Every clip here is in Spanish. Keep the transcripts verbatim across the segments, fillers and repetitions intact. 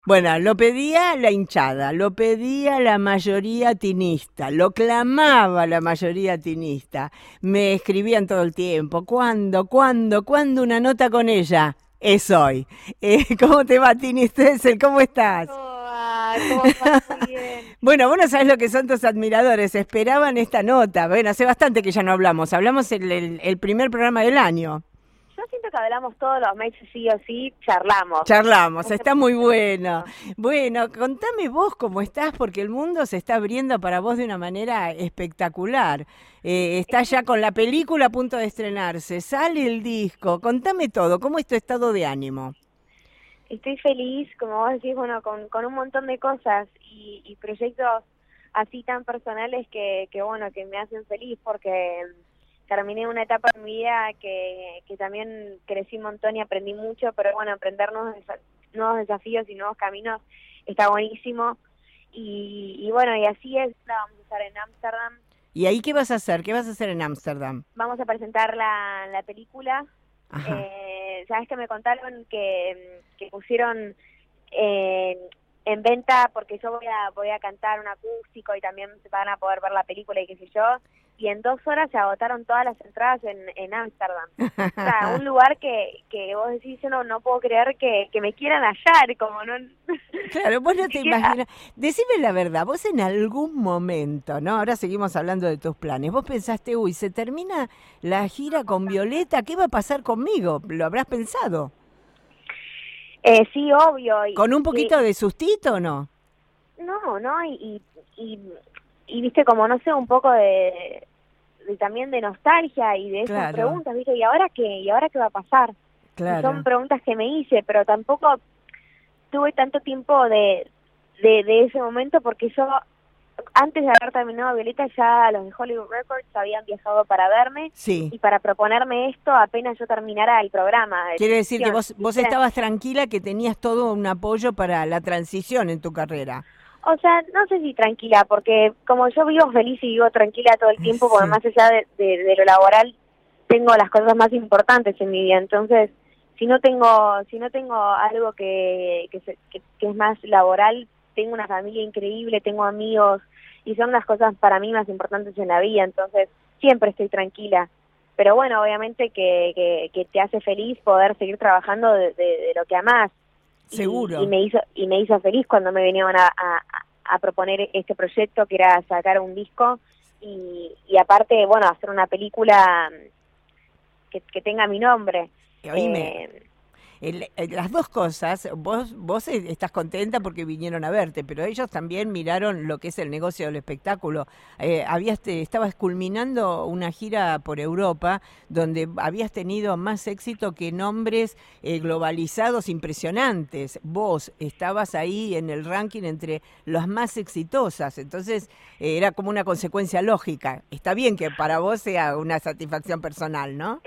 Bueno, lo pedía la hinchada, lo pedía la mayoría tinista, lo clamaba la mayoría tinista. Me escribían todo el tiempo, ¿cuándo, cuándo, cuándo una nota con ella? Es hoy. Eh, ¿Cómo te va, Tini Stoessel? ¿Cómo estás? Hola, ¿cómo va? Muy bien. Bueno, vos no sabés lo que son tus admiradores, esperaban esta nota. Bueno, hace bastante que ya no hablamos, hablamos el, el, el primer programa del año. Yo siento que hablamos todos los meses, sí o sí, charlamos. Charlamos, Hace está muy bueno. mucho. Bueno, contame vos cómo estás, porque el mundo se está abriendo para vos de una manera espectacular. Eh, estás ya con la película a punto de estrenarse, sale el disco, contame todo, ¿cómo es tu estado de ánimo? Estoy feliz, como vos decís, bueno, con, con un montón de cosas y, y proyectos así tan personales que, que, bueno, que me hacen feliz porque terminé una etapa en mi vida que, que también crecí un montón y aprendí mucho, pero bueno, aprender nuevos, desa- nuevos desafíos y nuevos caminos está buenísimo. Y, y bueno, y así es, ahora vamos a estar en Ámsterdam. ¿Y ahí qué vas a hacer? ¿Qué vas a hacer en Ámsterdam? Vamos a presentar la, la película. Ajá. Eh, sabes que me contaron que, que pusieron eh, en venta, porque yo voy a voy a cantar un acústico y también se van a poder ver la película y qué sé yo, y en dos horas se agotaron todas las entradas en en Ámsterdam. O sea, un lugar que, que vos decís, yo no, no puedo creer que, que me quieran hallar, como no, Claro, vos ni no te siquiera. imaginas. Decime la verdad, vos en algún momento, ¿no? Ahora seguimos hablando de tus planes. Vos pensaste, uy, se termina la gira con Violeta, ¿qué va a pasar conmigo? ¿Lo habrás pensado? Eh, sí, obvio, y, ¿Con un y, poquito de sustito o no? no, no, y, y, y, y viste, como no sé, un poco de, de también de nostalgia y de esas Claro, preguntas, viste, ¿y ahora qué? ¿Y ahora qué va a pasar? Y son claro. preguntas que me hice, pero tampoco tuve tanto tiempo de, de, de ese momento porque yo, antes de haber terminado Violeta, ya los de Hollywood Records habían viajado para verme Sí. y para proponerme esto apenas yo terminara el programa de Quiere decir que televisión, vos, vos ¿viste? estabas tranquila que tenías todo un apoyo para la transición en tu carrera. O sea, no sé si tranquila, porque como yo vivo feliz y vivo tranquila todo el tiempo, porque Sí. más allá de, de, de lo laboral, tengo las cosas más importantes en mi vida. Entonces, si no tengo si no tengo algo que, que, se- que, que es más laboral, tengo una familia increíble, tengo amigos, y son las cosas para mí más importantes en la vida. Entonces, siempre estoy tranquila. Pero bueno, obviamente que, que, que te hace feliz poder seguir trabajando de, de, de lo que amás y, y Seguro. me hizo y me hizo feliz cuando me vinieron a, a, a proponer este proyecto que era sacar un disco y, y aparte, bueno, hacer una película que, que tenga mi nombre. Oíme, Eh, El- el- las dos cosas, vos, vos eh, estás contenta porque vinieron a verte, pero ellos también miraron lo que es el negocio del espectáculo. Eh, habías te- estabas culminando una gira por Europa donde habías tenido más éxito que nombres eh, globalizados impresionantes. Vos estabas ahí en el ranking entre las más exitosas, entonces eh, era como una consecuencia lógica. Está bien que para vos sea una satisfacción personal, ¿no?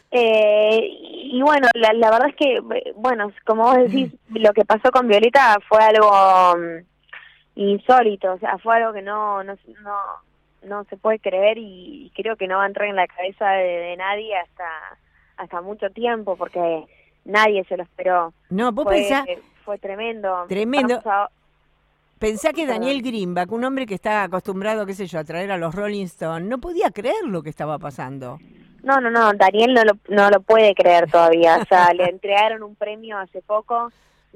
eh, y bueno, la, la verdad es que, eh, bueno, como vos decís, lo que pasó con Violeta fue algo mm, insólito, o sea, fue algo que no, no, no, no se puede creer y creo que no va a entrar en la cabeza de, de nadie hasta, hasta mucho tiempo porque nadie se lo esperó. No, vos Fue, pensás, fue tremendo. tremendo. Vamos a, Pensá que Daniel perdón. Greenback, un hombre que está acostumbrado, qué sé yo, a traer a los Rolling Stones, no podía creer lo que estaba pasando. No, no, no, Daniel no lo, no lo puede creer todavía. O sea, le entregaron un premio hace poco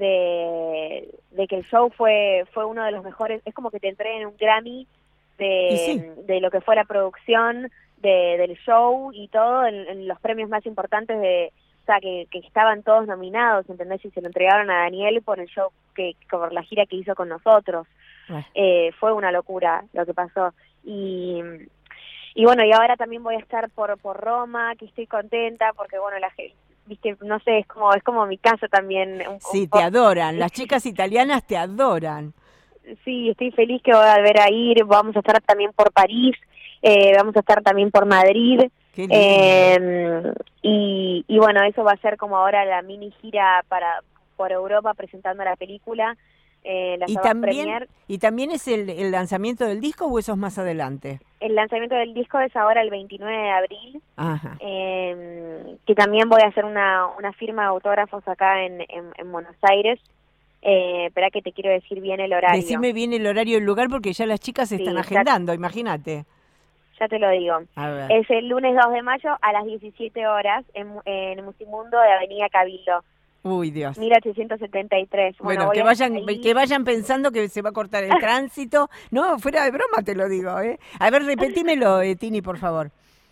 de, de que el show fue fue uno de los mejores. Es como que te entreguen un Grammy Y sí, de, de lo que fue la producción de, del show y todo, en, en los premios más importantes de, o sea, que, que estaban todos nominados, ¿entendés? Y se lo entregaron a Daniel por el show, que por la gira que hizo con nosotros. bueno, Eh, fue una locura lo que pasó. Y y bueno, y ahora también voy a estar por por Roma, que estoy contenta porque bueno, la gente, viste, no sé, es como es como mi casa también un, un sí, te poco. adoran, las chicas italianas te adoran. Sí, estoy feliz que voy a volver a ir. Vamos a estar también por París, eh, vamos a estar también por Madrid. Qué lindo. eh, y, y bueno, eso va a ser como ahora la mini gira para por Europa presentando la película, eh, las ¿Y avant también, premier. y también es el, el lanzamiento del disco o eso es más adelante? El lanzamiento del disco es ahora el veintinueve de abril. Ajá. Eh, que también voy a hacer una, una firma de autógrafos acá en, en, en Buenos Aires. Eh, espera que te quiero decir bien el horario. Decime bien el horario y el lugar porque ya las chicas se Sí, están ya- agendando, imagínate. Ya te lo digo. A ver. Es el lunes dos de mayo a las diecisiete horas en, Mu- en Musimundo de Avenida Cabildo, Uy, Dios. mil ochocientos setenta y tres. Bueno, Bueno, voy que a estar vayan, ahí. que vayan pensando que se va a cortar el tránsito. No, fuera de broma te lo digo, ¿eh? A ver, repetímelo, eh, Tini, por favor.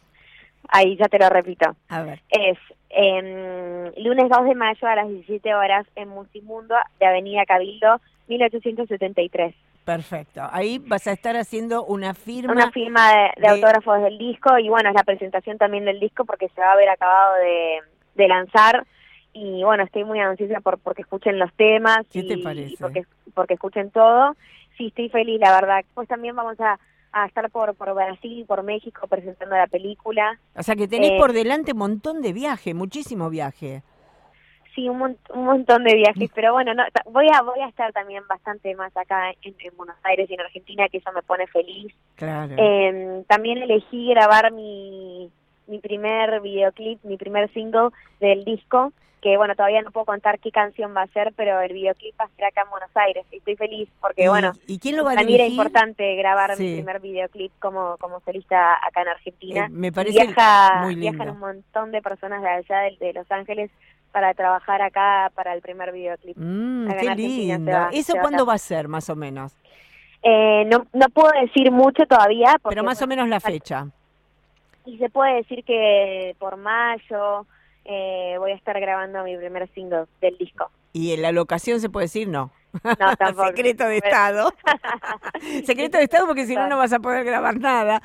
Ahí ya te lo repito. A ver. Es eh, lunes dos de mayo a las diecisiete horas en Musimundo de Avenida Cabildo, mil ochocientos setenta y tres. Perfecto. Ahí vas a estar haciendo una firma. Una firma de, de de- autógrafos del disco y bueno, es la presentación también del disco porque se va a haber acabado de, de lanzar y bueno, estoy muy ansiosa por porque escuchen los temas ¿Qué y, te parece? y porque, porque escuchen todo. Sí, estoy feliz, la verdad. Pues también vamos a, a estar por, por Brasil y por México presentando la película. O sea que tenés Eh, por delante un montón de viaje, muchísimo viaje. Sí, un, mon- un montón de viajes, pero bueno, no, ta- voy a voy a estar también bastante más acá en, en Buenos Aires y en Argentina, que eso me pone feliz. Claro. Eh, también elegí grabar mi, mi primer videoclip, mi primer single del disco, que bueno, todavía no puedo contar qué canción va a ser, pero el videoclip va a ser acá en Buenos Aires. Y estoy feliz porque ¿Y, bueno, ¿y quién lo va a para mí era dirigir? importante grabar Sí. mi primer videoclip como, como solista acá en Argentina. Eh, me Y parece viaja, muy lindo. viajan un montón de personas de allá de, de Los Ángeles para trabajar acá para el primer videoclip. Mm, Acá qué en Argentina se lindo. va- ¿Eso se va cuándo acá. va a ser, más o menos? Eh, no, no puedo decir mucho todavía. Porque, Pero más o bueno, menos la fecha. y se puede decir que por mayo eh, voy a estar grabando mi primer single del disco. ¿Y en la locación se puede decir? No. No, tampoco. Secreto de Estado. Secreto de Estado porque si no, no vas a poder grabar nada.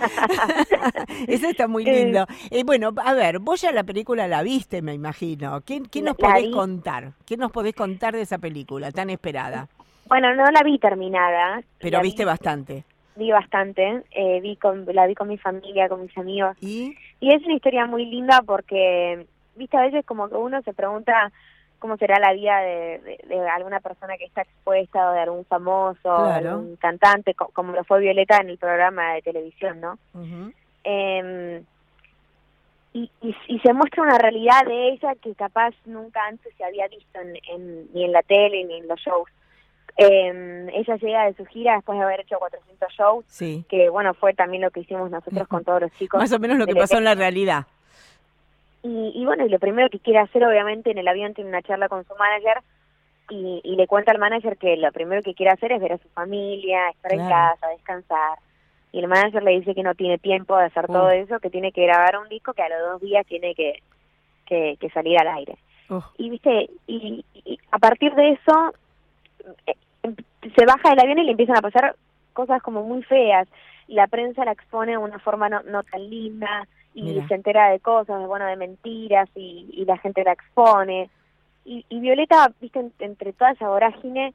Eso está muy lindo. Eh, bueno, a ver, vos ya la película la viste, me imagino. ¿Qué, qué nos La podés vi. contar? ¿Qué nos podés contar de esa película tan esperada? Bueno, no la vi terminada. Pero la viste vi, bastante. vi bastante. Eh, vi con, la vi con mi familia, con mis amigos. ¿Y? Y es una historia muy linda porque, viste, a veces como que uno se pregunta cómo será la vida de, de, de alguna persona que está expuesta o de algún famoso, Claro. de algún cantante, co- como lo fue Violeta en el programa de televisión, ¿no? Uh-huh. Eh, y, y, y se muestra una realidad de ella que capaz nunca antes se había visto en, en, ni en la tele ni en los shows. Eh, ella llega de su gira después de haber hecho cuatrocientos shows, Sí. que bueno, fue también lo que hicimos nosotros con todos los chicos. Más o menos lo que del pasó en la elenco. realidad. Y, y bueno, y lo primero que quiere hacer, obviamente, en el avión tiene una charla con su manager y, y le cuenta al manager que lo primero que quiere hacer es ver a su familia, estar en Claro. casa, descansar. Y el manager le dice que no tiene tiempo de hacer Uh. todo eso, que tiene que grabar un disco que a los dos días tiene que, que, que salir al aire. Uh. Y viste, y, y a partir de eso eh, se baja del avión y le empiezan a pasar cosas como muy feas. La prensa la expone de una forma no, no tan linda y Mira. se entera de cosas, de, bueno, de mentiras y, y la gente la expone. Y, y Violeta, viste, en- entre toda esa vorágine,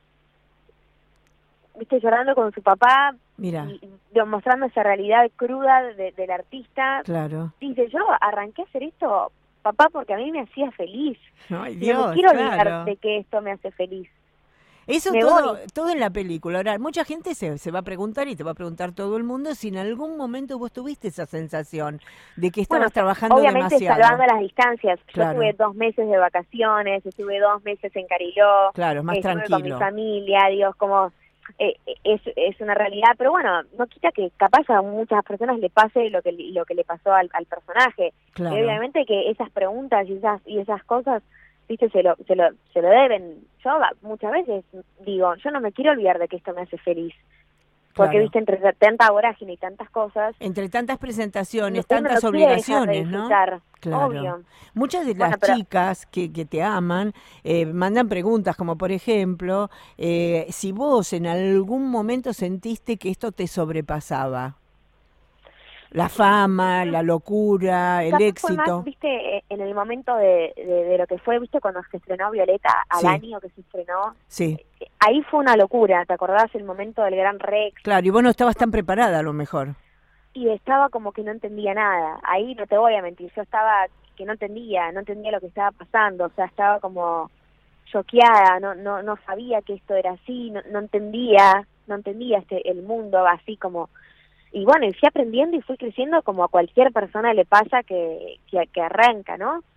viste, llorando con su papá Mira, y, y mostrando esa realidad cruda de- del artista, claro. dice, yo arranqué a hacer esto, papá, porque a mí me hacía feliz. Ay, Y no Dios, me quiero olvidar claro. de que esto me hace feliz. Eso Me todo, voy. todo en la película. Ahora, mucha gente se, se va a preguntar y te va a preguntar todo el mundo si en algún momento vos tuviste esa sensación de que estabas Bueno, trabajando obviamente demasiado. salvando las distancias. Claro. Yo tuve dos meses de vacaciones, estuve dos meses en Cariló, Claro, es más estuve con mi tranquilo. familia, Dios, como eh, es, es una realidad, pero bueno, no quita que capaz a muchas personas le pase lo que lo que le pasó al, al personaje. Claro. Y obviamente que esas preguntas y esas y esas cosas, viste, se lo se lo se lo deben. Yo muchas veces digo, yo no me quiero olvidar de que esto me hace feliz. Porque, Claro. viste, entre tanta vorágine y tantas cosas, Entre tantas presentaciones, uno no tantas quiere dejar de obligaciones, ¿no? disfrutar, Claro. obvio. Muchas de Bueno, las pero- chicas que, que te aman eh, mandan preguntas como, por ejemplo, eh, si vos en algún momento sentiste que esto te sobrepasaba. La fama, la locura, el Capaz fue éxito. más, viste, eh, en el momento de, de, de lo que fue, viste, cuando se estrenó Violeta, al Sí. año que se estrenó, Sí, eh, ahí fue una locura, ¿te acordás? El momento del Gran Rex, claro, y vos no estabas tan preparada a lo mejor. y estaba como que no entendía nada. Ahí no te voy a mentir, yo estaba que no entendía, no entendía lo que estaba pasando, o sea, estaba como choqueada, no no no sabía que esto era así, no, no entendía, no entendía este el mundo así como. Y bueno, y fui aprendiendo y fui creciendo como a cualquier persona le pasa que, que, que arranca, ¿no?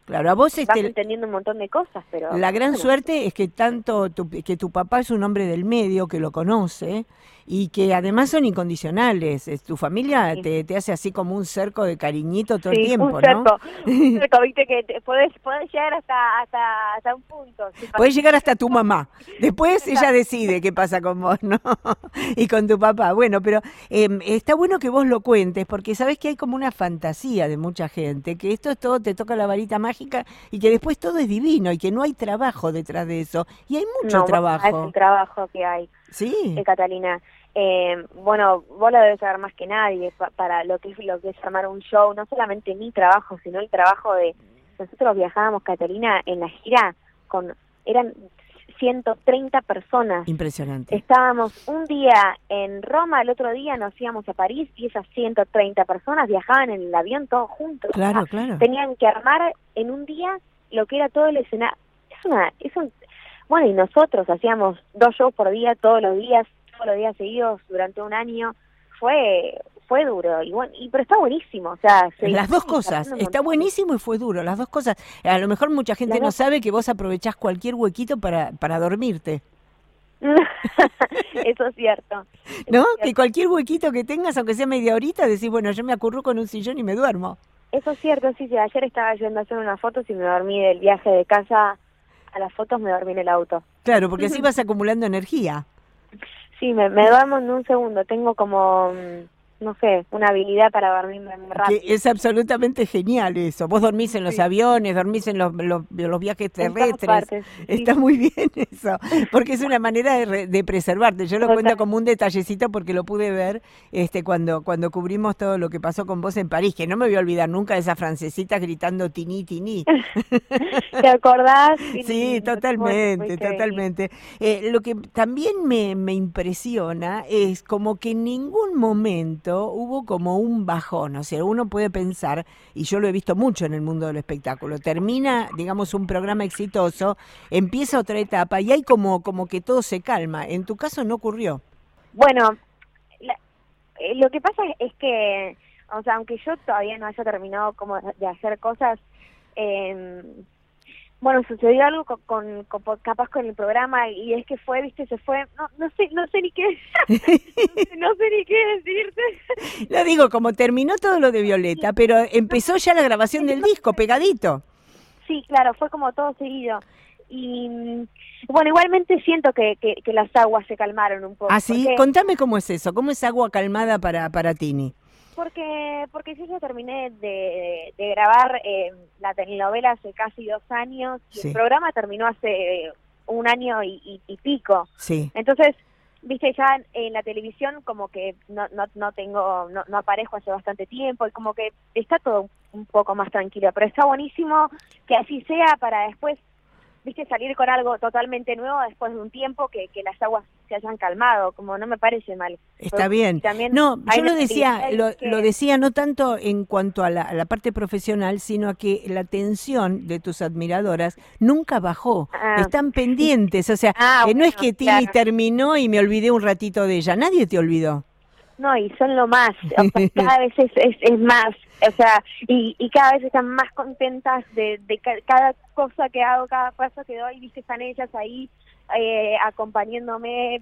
Claro, a vos vas este, entendiendo un montón de cosas, pero... la gran bueno. suerte es que tanto tu, que tu papá es un hombre del medio, que lo conoce, y que además son incondicionales. Es- Tu familia Sí. te, te hace así como un cerco de cariñito todo el Sí, un tiempo, ¿no? cerco, un cerco, viste que te, podés, podés llegar hasta, hasta, hasta un punto. Si Puedes pasás llegar un hasta tu cerco, mamá. Después ella exacto. decide qué pasa con vos, ¿no? Y con tu papá. Bueno, pero eh, está bueno que vos lo cuentes, porque sabés que hay como una fantasía de mucha gente, que esto es todo, te toca la varita mágica y que después todo es divino y que no hay trabajo detrás de eso. Y hay mucho No, bueno, es el trabajo. trabajo que hay, Sí, eh, Catalina. Eh, bueno, vos lo debes saber más que nadie pa- para lo que es lo que es armar un show, no solamente mi trabajo, sino el trabajo de... Nosotros viajábamos, Catalina, en la gira con... eran ciento treinta personas. impresionante. Estábamos un día en Roma, el otro día nos íbamos a París y esas ciento treinta personas viajaban en el avión todos juntos. O sea, Claro, claro. tenían que armar en un día lo que era todo el escenario. Es una, es un, bueno, y nosotros hacíamos dos shows por día, todos los días, todos los días seguidos durante un año. Fue, fue duro, y bueno, y, pero está buenísimo, o sea, se Las dos disfruta y se cosas, aprende un está montón. buenísimo y fue duro, las dos cosas. A lo mejor mucha gente Las no dos sabe que vos aprovechás cualquier huequito para, para dormirte, Eso es cierto, eso ¿no? es Que cierto. cualquier huequito que tengas, aunque sea media horita, decís, bueno, yo me acurruco en un sillón y me duermo. Eso es cierto, sí, sí, ayer estaba yendo a hacer unas fotos y me dormí del viaje de casa a las fotos, me dormí en el auto. Claro, porque así vas acumulando energía. Sí, me, me duermo en un segundo, tengo como, mm, no sé, una habilidad para dormirme muy Que rápido. es absolutamente genial eso. Vos dormís en los Sí, aviones, dormís en los, los, los viajes en todas terrestres. partes, sí, Está sí, muy bien eso, porque es una manera de, re- de preservarte. Yo lo cuento total. como un detallecito porque lo pude ver este, cuando, cuando cubrimos todo lo que pasó con vos en París, que no me voy a olvidar nunca de esas francesitas gritando tiní, tiní. ¿Te acordás? Qué Sí, lindo, qué bueno que totalmente, pudiste venir. totalmente. Eh, lo que también me, me impresiona es como que en ningún momento hubo como un bajón, o sea, uno puede pensar, y yo lo he visto mucho en el mundo del espectáculo, termina, digamos, un programa exitoso, empieza otra etapa y hay como, como que todo se calma. En tu caso no ocurrió. Bueno, la- eh, lo que pasa es que, o sea, aunque yo todavía no haya terminado como de hacer cosas, eh, bueno, sucedió algo con, con, con- capaz con el programa y es que fue, viste, se fue, no, no sé, no sé ni qué, no sé, no sé ni qué decirte. Lo digo, como terminó todo lo de Violeta, pero empezó ya la grabación del disco, pegadito. Sí, claro, fue como todo seguido. Y mm, bueno, igualmente siento que, que, que las aguas se calmaron un poco. ¿Ah, sí? porque Contame cómo es eso, cómo es agua calmada para, para Tini. Porque porque yo ya terminé de, de grabar eh, la telenovela hace casi dos años y el Sí, programa terminó hace un año y, y, y pico. sí. Entonces, viste, ya en la televisión como que no no no tengo, no, no aparezco hace bastante tiempo y como que está todo un poco más tranquilo. Pero está buenísimo que así sea para después, viste, salir con algo totalmente nuevo después de un tiempo que, que las aguas se hayan calmado, como no me parece mal. Está Y bien. también No, hay yo una lo decía, realidad lo, lo que... decía no tanto en cuanto a la, a la parte profesional, sino a que la atención de tus admiradoras nunca bajó. Ah, Están pendientes, o sea, ah, eh, no es bueno, que Tini claro. terminó y me olvidé un ratito de ella. Nadie te olvidó. No, y son lo más, o sea, cada vez es, es, es más, o sea, y, y cada vez están más contentas de, de ca- cada cosa que hago, cada paso que doy, viste, están ellas ahí eh, acompañándome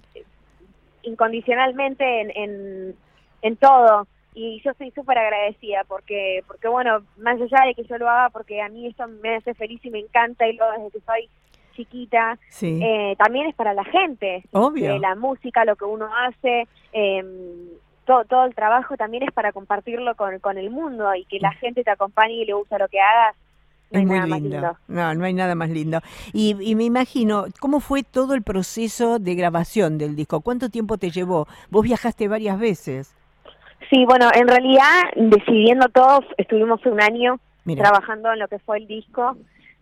incondicionalmente en, en, en todo. Y yo estoy súper agradecida porque, porque, bueno, más allá de que yo lo haga porque a mí esto me hace feliz y me encanta y lo hago desde que soy chiquita, Sí, eh, también es para la gente, eh, obvio. la música, lo que uno hace, eh, todo, todo el trabajo también es para compartirlo con, con el mundo y que la gente te acompañe y le gusta lo que hagas, no Es hay muy nada más lindo. lindo. No, no hay nada más lindo. Y, y me imagino, ¿cómo fue todo el proceso de grabación del disco? ¿Cuánto tiempo te llevó? Vos viajaste varias veces. Sí, bueno, en realidad, decidiendo todo, estuvimos un año Mira, trabajando en lo que fue el disco.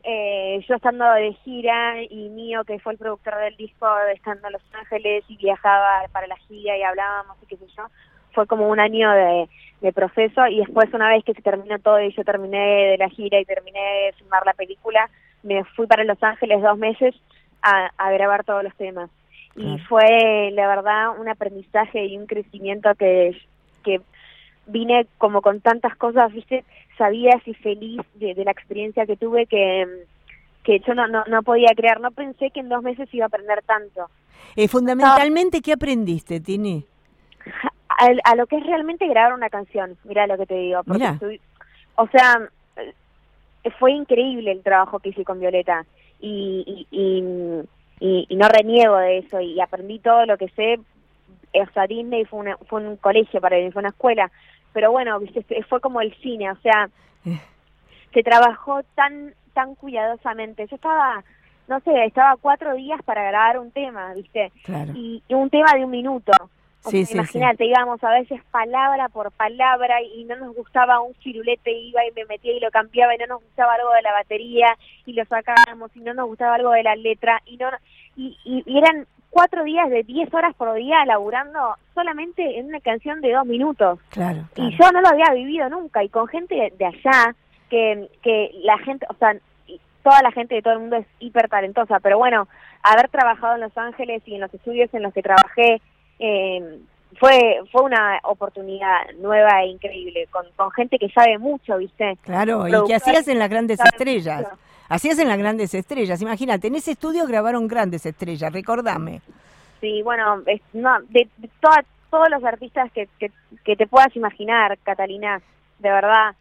Eh, yo estando de gira y Mío, que fue el productor del disco, estando en Los Ángeles y viajaba para la gira y hablábamos y qué sé yo, fue como un año de, de proceso y después una vez que se terminó todo y yo terminé de la gira y terminé de filmar la película, me fui para Los Ángeles dos meses a, a grabar todos los temas. Y claro. fue, la verdad, un aprendizaje y un crecimiento que, que vine como con tantas cosas, viste, sabías y feliz de, de la experiencia que tuve que, que yo no, no, no podía creer, no pensé que en dos meses iba a aprender tanto. Eh, fundamentalmente, ¿qué aprendiste, Tini? A, a lo que es realmente grabar una canción, mira lo que te digo, porque Mirá. estoy, o sea, fue increíble el trabajo que hice con Violeta y, y, y, y, y no reniego de eso y aprendí todo lo que sé. O sea, Disney fue, una, fue un colegio para mí, fue una escuela, pero bueno, viste, fue como el cine, o sea, Eh. se trabajó tan tan cuidadosamente. Yo estaba, no sé, estaba cuatro días para grabar un tema, viste, Claro. y, y un tema de un minuto. O Sí, sea, sí, imagínate, sí. íbamos a veces palabra por palabra y no nos gustaba un firulete, iba y me metía y lo cambiaba y no nos gustaba algo de la batería y lo sacábamos y no nos gustaba algo de la letra y no y, y, y eran cuatro días de diez horas por día laburando solamente en una canción de dos minutos. Claro, claro. Y yo no lo había vivido nunca y con gente de, de allá que, que la gente, o sea, toda la gente de todo el mundo es hiper talentosa, pero bueno, haber trabajado en Los Ángeles y en los estudios en los que trabajé, eh, fue fue una oportunidad nueva e increíble, con, con gente que sabe mucho, ¿viste? Claro, y que hacías en las grandes estrellas. Hacías en las grandes estrellas, imagínate, en ese estudio grabaron grandes estrellas, recordame. Sí, bueno, es, no, de, de toda, todos los artistas que, que, que te puedas imaginar, Catalina, de verdad.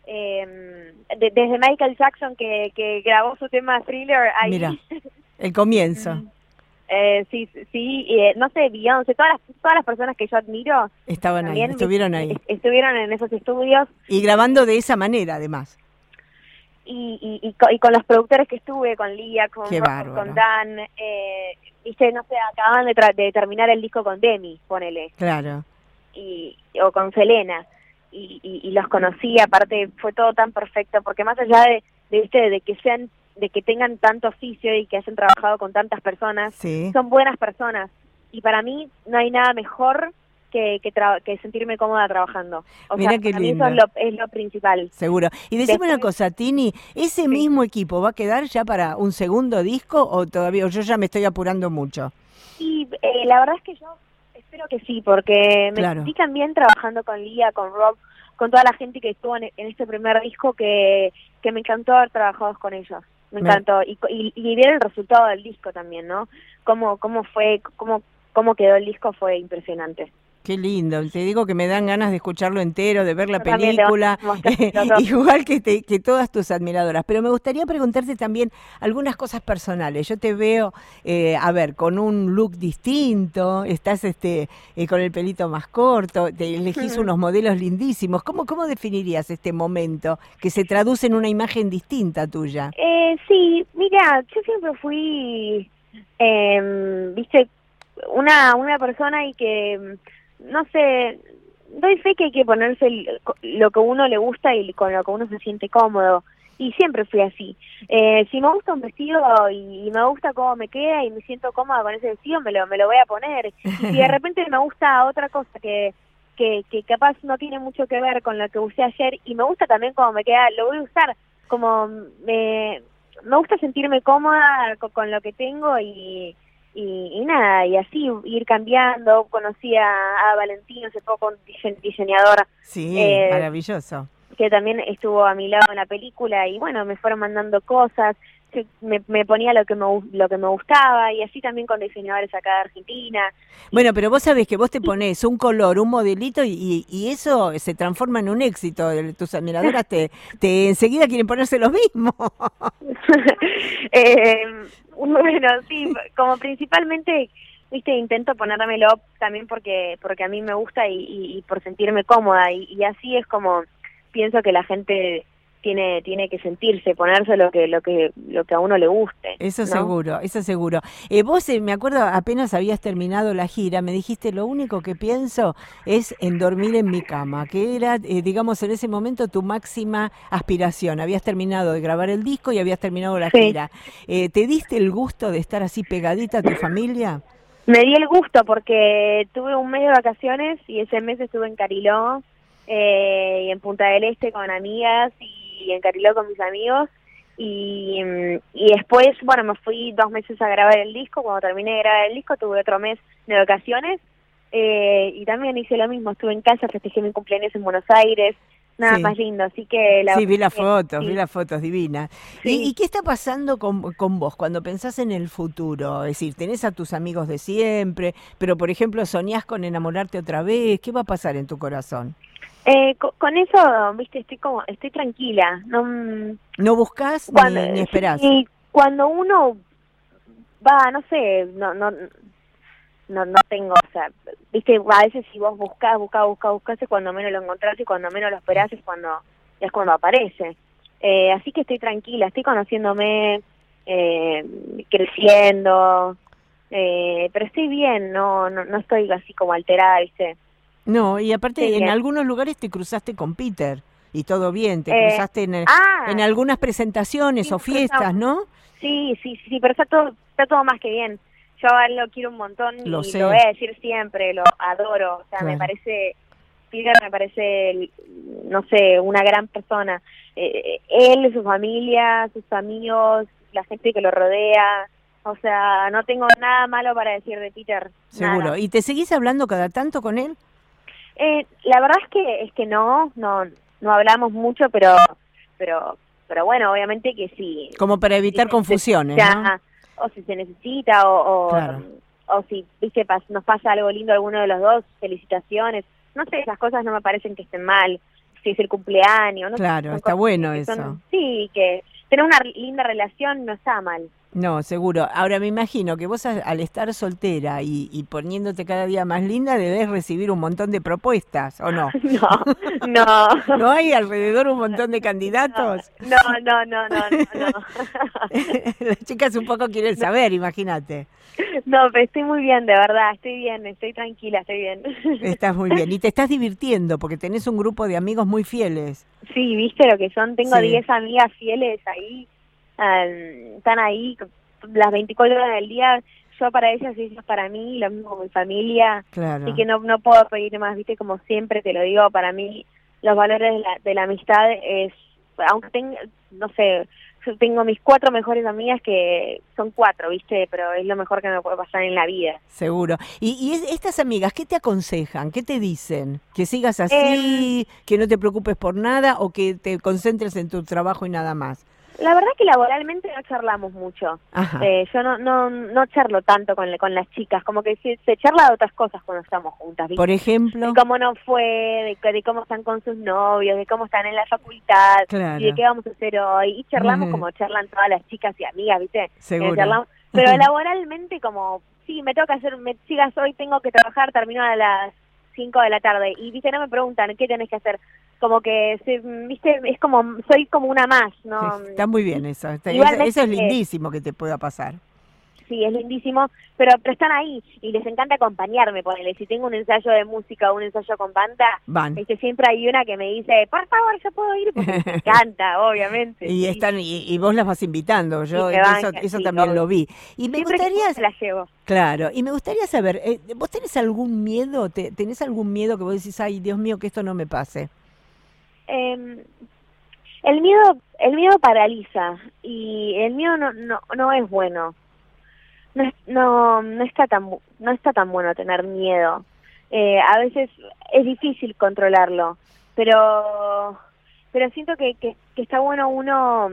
Eh, de, desde Michael Jackson que, que grabó su tema Thriller ahí. Mira, el comienzo. eh, sí, sí, eh, no sé, Beyoncé, todas las, todas las personas que yo admiro estaban ahí, estuvieron ahí. Est estuvieron en esos estudios. Y grabando de esa manera, además. Y, y, y, con, y con los productores que estuve, con Lía, con Rob, con Dan, eh, viste, no sé, acaban de, de terminar el disco con Demi, ponele. Claro. Y, o con Selena. Y, y, y los conocí, aparte fue todo tan perfecto, porque más allá de, de, ¿viste? de que sean, de que tengan tanto oficio y que hayan trabajado con tantas personas, sí. son buenas personas. Y para mí no hay nada mejor que, que, que sentirme cómoda trabajando. O Mirá sea, qué para mí lindo. eso es lo, es lo principal. Seguro. Y decime Después, una cosa, Tini, ¿ese sí. mismo equipo va a quedar ya para un segundo disco o todavía, o yo ya me estoy apurando mucho? Y eh, la verdad es que yo espero que sí, porque me claro. sentí también trabajando con Lía, con Rob, con toda la gente que estuvo en, en este primer disco, que, que me encantó haber trabajado con ellos. Me encantó. Y, y, y ver el resultado del disco también, ¿no? Cómo, cómo fue, cómo, cómo quedó el disco fue impresionante. Qué lindo, te digo que me dan ganas de escucharlo entero, de ver la Yo película, eh, igual que, te, que todas tus admiradoras. Pero me gustaría preguntarte también algunas cosas personales. Yo te veo, eh, a ver, con un look distinto, estás este eh, con el pelito más corto, te elegís unos modelos lindísimos. ¿Cómo, cómo definirías este momento que se traduce en una imagen distinta tuya? Eh, sí, mira, yo siempre fui, eh, viste, una, una persona y que... no sé, doy fe que hay que ponerse el, lo que uno le gusta y con lo que uno se siente cómodo. Y siempre fui así. Eh, si me gusta un vestido y, y me gusta cómo me queda y me siento cómoda con ese vestido, me lo, me lo voy a poner. Y si de repente me gusta otra cosa que, que, que capaz no tiene mucho que ver con lo que usé ayer y me gusta también cómo me queda, lo voy a usar. Como me, me gusta sentirme cómoda con, con lo que tengo y... Y, y nada, y así ir cambiando. Conocí a, a Valentino hace poco, un dise diseñador. Sí, eh, maravilloso. Que también estuvo a mi lado en la película y bueno, me fueron mandando cosas. Me, me ponía lo que me, lo que me gustaba y así también con diseñadores acá de Argentina. Bueno, pero vos sabés que vos te pones un color, un modelito y, y eso se transforma en un éxito. Tus admiradoras te, te enseguida quieren ponerse lo mismo. eh, bueno, sí, como principalmente, viste, intento ponérmelo también porque porque a mí me gusta y, y, y por sentirme cómoda y, y así es como pienso que la gente tiene tiene que sentirse, ponerse lo que lo que lo que a uno le guste. Eso ¿no? seguro, eso seguro. Eh, vos, eh, me acuerdo, apenas habías terminado la gira, me dijiste, lo único que pienso es en dormir en mi cama, que era, eh, digamos, en ese momento tu máxima aspiración. Habías terminado de grabar el disco y habías terminado la sí. gira. Eh, ¿Te diste el gusto de estar así pegadita a tu familia? Me di el gusto porque tuve un mes de vacaciones y ese mes estuve en Cariló, eh, y en Punta del Este con amigas y en Cariló con mis amigos y, y después, bueno, me fui dos meses a grabar el disco. Cuando terminé de grabar el disco tuve otro mes de vacaciones eh, y también hice lo mismo, estuve en casa, festejé mi cumpleaños en Buenos Aires, nada Sí. más lindo, así que la Sí, vi las fotos, sí, vi las fotos divinas. ¿Y, sí. y qué está pasando con, con vos cuando pensás en el futuro? Es decir, tenés a tus amigos de siempre, pero por ejemplo, ¿soñás con enamorarte otra vez? ¿Qué va a pasar en tu corazón? Eh, co- con eso, viste, estoy como, estoy tranquila, no, mm, ¿No buscás cuando, ni, ni esperás? sí, cuando uno va, no sé, no, no, no, no tengo, o sea, viste, a veces si vos buscás, buscás, buscás, buscás, es cuando menos lo encontrás y cuando menos lo esperás es cuando, es cuando aparece. Eh, así que estoy tranquila, estoy conociéndome, eh, creciendo, eh, pero estoy bien, no, no, no estoy así como alterada, viste, No, y estoy aparte en bien. algunos lugares te cruzaste con Peter y todo bien, te Eh, cruzaste en, eh, en ah, algunas sí, presentaciones o nos cruzamos. fiestas, ¿no? Sí, sí, sí, sí, pero está todo, está todo más que bien. Yo a él lo quiero un montón Lo y lo sé, voy a decir siempre, lo adoro. O sea, me claro. parece, Peter me parece, no sé, una gran persona. Eh, él, su familia, sus amigos, la gente que lo rodea. O sea, no tengo nada malo para decir de Peter, Seguro. nada. ¿Y te seguís hablando cada tanto con él? Eh, la verdad es que es que no, no, no hablamos mucho, pero, pero, pero bueno, obviamente que sí, Como para si evitar se confusiones, ¿no? necesita, o si se necesita, o, o, Claro, o si, viste, pas- nos pasa algo lindo a alguno de los dos, felicitaciones, no sé, esas cosas no me parecen que estén mal, si es el cumpleaños, no sé, claro, son está cosas que, bueno que eso. son, sí, que tener una linda relación no está mal. No, seguro. Ahora me imagino que vos a- al estar soltera y, y poniéndote cada día más linda debés recibir un montón de propuestas, ¿o no? No, no. ¿No hay alrededor un montón de candidatos? No, no, no, no, no, no. Las chicas un poco quieren No, saber, imagínate. no, pero estoy muy bien, de verdad, estoy bien, estoy tranquila, estoy bien. Estás muy bien. Y te estás divirtiendo porque tenés un grupo de amigos muy fieles. Sí, viste lo que son, tengo Sí, diez amigas fieles ahí, um, están ahí las veinticuatro horas del día, yo para ellas y ellas para mí, lo mismo con mi familia, así claro. que no, no puedo pedir más, viste, como siempre te lo digo, para mí los valores de la, de la amistad es, aunque tenga, no sé, yo tengo mis cuatro mejores amigas que son cuatro, viste, pero es lo mejor que me puede pasar en la vida. Seguro. Y, y es- estas amigas, ¿qué te aconsejan? ¿Qué te dicen? ¿Que sigas Eh, así, que no te preocupes por nada o que te concentres en tu trabajo y nada más? La verdad que laboralmente no charlamos mucho. Ajá. Eh, yo no, no no charlo tanto con, con las chicas, como que se, se charla de otras cosas cuando estamos juntas, Por ¿viste? De ejemplo, cómo no fue, de, de cómo están con sus novios, de cómo están en la facultad y de claro. qué vamos a hacer hoy. Y charlamos como charlan todas las chicas y amigas, ¿viste? Que Seguro. charlamos. Pero laboralmente como, sí, me toca hacer, me sigas hoy, tengo que trabajar, termino a las cinco de la tarde. Y, ¿viste? No me preguntan, ¿qué tenés que hacer? Como que, se, viste, es como, soy como una más, ¿no? Está muy bien eso. Está- eso. Eso es Igualmente, lindísimo que te pueda pasar. sí, es lindísimo, pero, pero están ahí y les encanta acompañarme, ponele. Si tengo un ensayo de música o un ensayo con banda, Van. este, siempre hay una que me dice, por favor, yo puedo ir, porque les encanta, obviamente, Y sí. están y, y vos las vas invitando. Y Yo me eso bancan, eso sí, también obvio. lo vi. Y me Siempre que gustaría, puedo me la llevo. claro, y me gustaría saber, eh, ¿vos tenés algún miedo? ¿Te- ¿Tenés algún miedo que vos decís, ay, Dios mío, que esto no me pase? Eh, el miedo, el miedo paraliza y el miedo no, no, no es bueno. No, es- no, no está tan, bu- no está tan bueno tener miedo. Eh, a veces es difícil controlarlo, pero, pero siento que, que, que está bueno uno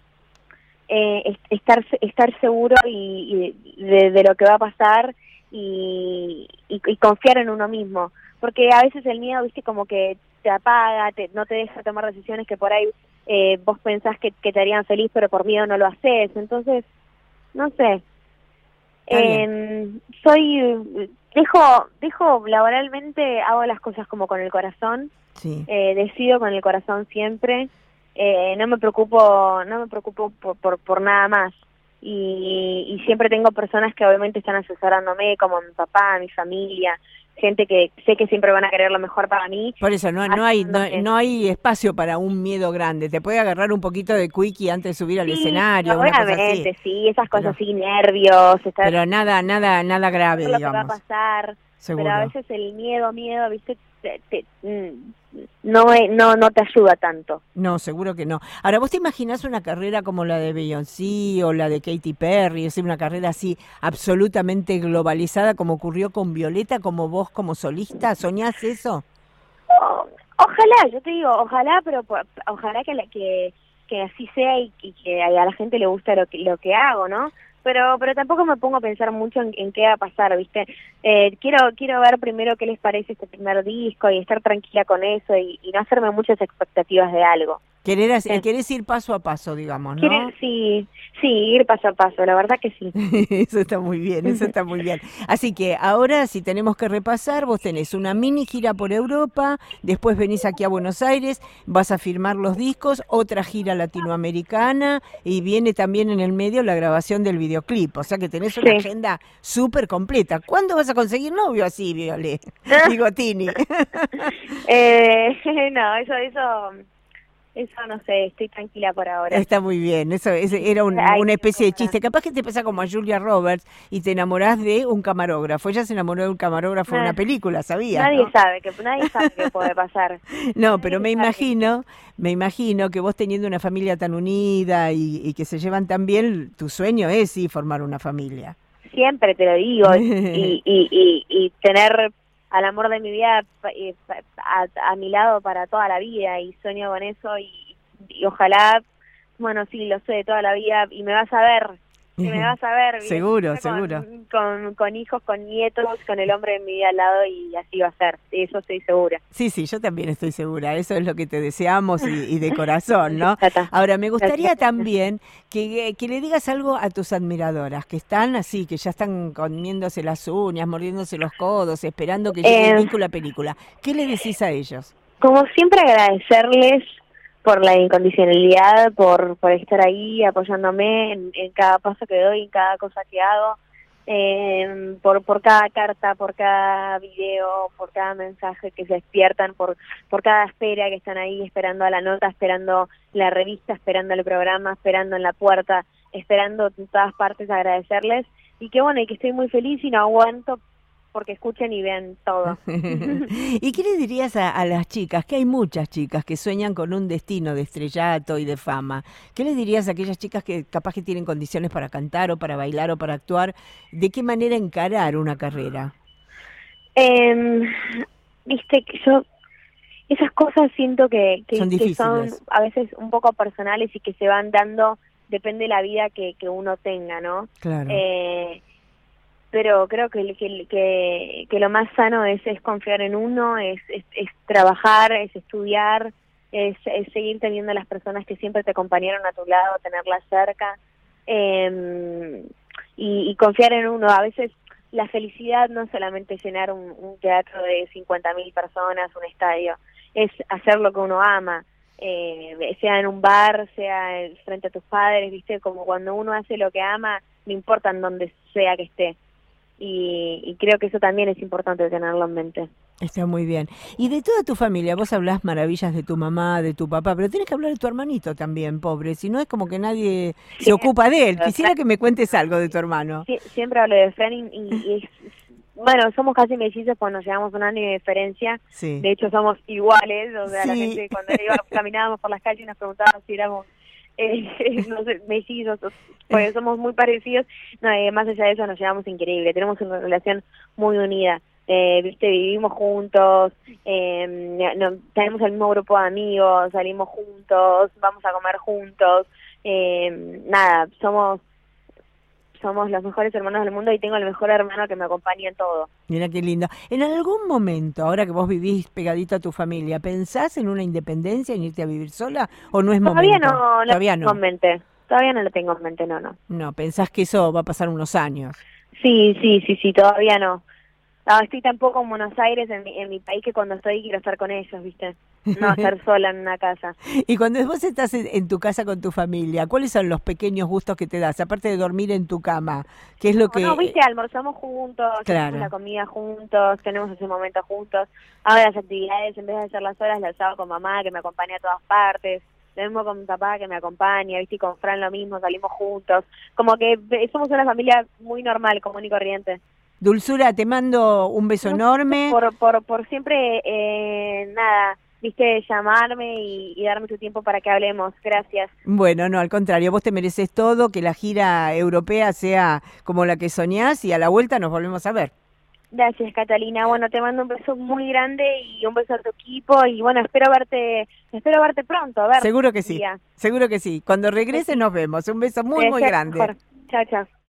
eh, es- estar estar seguro y, y de, de lo que va a pasar y, y, y confiar en uno mismo, porque a veces el miedo, viste, como que te apaga, te, no te deja tomar decisiones que por ahí eh, vos pensás que, que te harían feliz, pero por miedo no lo haces. Entonces, no sé. Está bien. Eh, soy, dejo, dejo laboralmente, hago las cosas como con el corazón, Sí. eh, decido con el corazón siempre, eh, no me preocupo, no me preocupo por, por, por nada más. Y, y siempre tengo personas que obviamente están asesorándome, como mi papá, mi familia, gente que sé que siempre van a querer lo mejor para mí, Por eso no, no hay no, ayudándome. no hay espacio para un miedo grande. Te puede agarrar un poquito de quickie antes de subir al Sí, escenario, una cosa así, obviamente, sí, esas cosas pero así, nervios, estar pero nada nada nada grave, lo que va a digamos. pasar, pero a Seguro. veces el miedo, miedo, viste, te, te, mm, no no no te ayuda tanto. No, seguro que no. Ahora, ¿vos te imaginás una carrera como la de Beyoncé o la de Katy Perry? Es decir, una carrera así absolutamente globalizada como ocurrió con Violeta, como vos como solista? ¿Soñás eso? O- ojalá, yo te digo, ojalá, pero po- ojalá que la- que, que así sea y, y que a la gente le guste lo que lo que hago, ¿no? Pero pero tampoco me pongo a pensar mucho en, en qué va a pasar, ¿viste? Eh, quiero quiero ver primero qué les parece este primer disco y estar tranquila con eso y, y no hacerme muchas expectativas de algo. Querer, ¿Viste? querés ir paso a paso, digamos, ¿no? Quiere, sí, sí, ir paso a paso, la verdad que sí. Eso está muy bien, eso está muy bien. Así que ahora, si tenemos que repasar, vos tenés una mini gira por Europa, después venís aquí a Buenos Aires, vas a firmar los discos, otra gira latinoamericana y viene también en el medio la grabación del videoclip. O sea que tenés una Sí. agenda súper completa. ¿Cuándo vas a conseguir novio así, Viole? Digo, Tini. eh, no, eso, eso, eso no sé, estoy tranquila por ahora. Está muy bien, eso ese era un- Ay, una especie de ojalá. chiste. Capaz que te pasa como a Julia Roberts y te enamorás de un camarógrafo. Ella se enamoró de un camarógrafo en una Nah, película, ¿sabías? nadie ¿No? sabe que nadie sabe qué puede pasar. No, Nadie pero me sabe qué- imagino, me imagino que vos teniendo una familia tan unida y, y que se llevan tan bien, tu sueño es sí formar una familia. Siempre te lo digo y, y, y, y tener al amor de mi vida eh, a, a mi lado para toda la vida y sueño con eso y, y ojalá, bueno, sí, lo sé de toda la vida y me vas a ver, que me vas a ver bien, Seguro, con, seguro. Con, con hijos, con nietos, con el hombre de mi vida al lado y así va a ser, de eso estoy segura. Sí, sí, yo también estoy segura, eso es lo que te deseamos y, y de corazón, ¿no? Gracias, Tata. Ahora, me gustaría Gracias. también que, que le digas algo a tus admiradoras, que están así, que ya están comiéndose las uñas, mordiéndose los codos, esperando que llegue el Eh, disco y la película. ¿Qué le decís a ellos? Como siempre agradecerles por la incondicionalidad, por, por estar ahí apoyándome en, en cada paso que doy, en cada cosa que hago, eh, por, por cada carta, por cada video, por cada mensaje que se despiertan, por, por cada espera que están ahí esperando a la nota, esperando la revista, esperando el programa, esperando en la puerta, esperando en todas partes, agradecerles y que bueno, y que estoy muy feliz y no aguanto porque escuchen y vean todo. ¿Y qué le dirías a, a las chicas? Que hay muchas chicas que sueñan con un destino de estrellato y de fama. ¿Qué le dirías a aquellas chicas que capaz que tienen condiciones para cantar o para bailar o para actuar? ¿De qué manera encarar una carrera? Eh, Viste que yo esas cosas siento que, que, Son que son difíciles. a veces un poco personales y que se van dando, depende de la vida que, que uno tenga, ¿no? Claro. Eh, pero creo que, que, que, que lo más sano es, es confiar en uno, es, es, es trabajar, es estudiar, es, es seguir teniendo a las personas que siempre te acompañaron a tu lado, tenerlas cerca, eh, y, y confiar en uno. A veces la felicidad no es solamente llenar un, un teatro de cincuenta mil personas, un estadio, es hacer lo que uno ama, eh, sea en un bar, sea frente a tus padres, ¿viste? Como cuando uno hace lo que ama, no importa en dónde sea que esté. Y, y creo que eso también es importante tenerlo en mente. Está muy bien. Y de toda tu familia, vos hablás maravillas de tu mamá, de tu papá, pero tienes que hablar de tu hermanito también, pobre. Si no es como que nadie se Siempre, ocupa de él. Quisiera que me cuentes algo de tu hermano. Siempre hablo de Fran y, y es, bueno, somos casi mellizos pues nos llevamos un año de diferencia. Sí. De hecho somos iguales, o sea, Sí. la gente cuando iba, caminábamos por las calles y nos preguntaban si éramos eh, no sé, mellizos, pues somos muy parecidos. No, eh, más allá de eso nos llevamos increíble, tenemos una relación muy unida. Eh, viste, vivimos juntos, eh, no, tenemos el mismo grupo de amigos, salimos juntos, vamos a comer juntos, eh, nada, somos somos los mejores hermanos del mundo y tengo el mejor hermano que me acompaña en todo. Mira qué lindo. ¿En algún momento, ahora que vos vivís pegadito a tu familia, pensás en una independencia, en irte a vivir sola o no es Todavía momento? no, no Todavía lo tengo no. en mente, todavía no lo tengo en mente, no, no. No, pensás que eso va a pasar unos años. Sí, sí, sí, sí, todavía no. No, estoy tan poco en Buenos Aires, en mi, en mi país, que cuando estoy quiero estar con ellos, ¿viste? No estar sola en una casa. Y cuando vos estás en, en tu casa con tu familia, ¿cuáles son los pequeños gustos que te das? Aparte de dormir en tu cama, ¿qué es lo No, que...? no, ¿viste? Almorzamos juntos, Claro. hacemos la comida juntos, tenemos ese momento juntos. Ahora las actividades, en vez de hacerlas solas, las hago con mamá, que me acompaña a todas partes. Lo mismo con mi papá, que me acompaña, ¿viste? Y con Fran lo mismo, salimos juntos. Como que somos una familia muy normal, común y corriente. Dulzura, te mando un beso enorme. Por, por, por siempre, eh, nada, viste, llamarme y, y darme tu tiempo para que hablemos. Gracias. Bueno, no, al contrario, vos te mereces todo, que la gira europea sea como la que soñás y a la vuelta nos volvemos a ver. Gracias, Catalina. Bueno, te mando un beso muy grande y un beso a tu equipo y bueno, espero verte, espero verte pronto. A ver. Seguro que sí, día. seguro que sí. Cuando regrese nos vemos. Un beso muy, muy grande. Mejor. Chao, chao.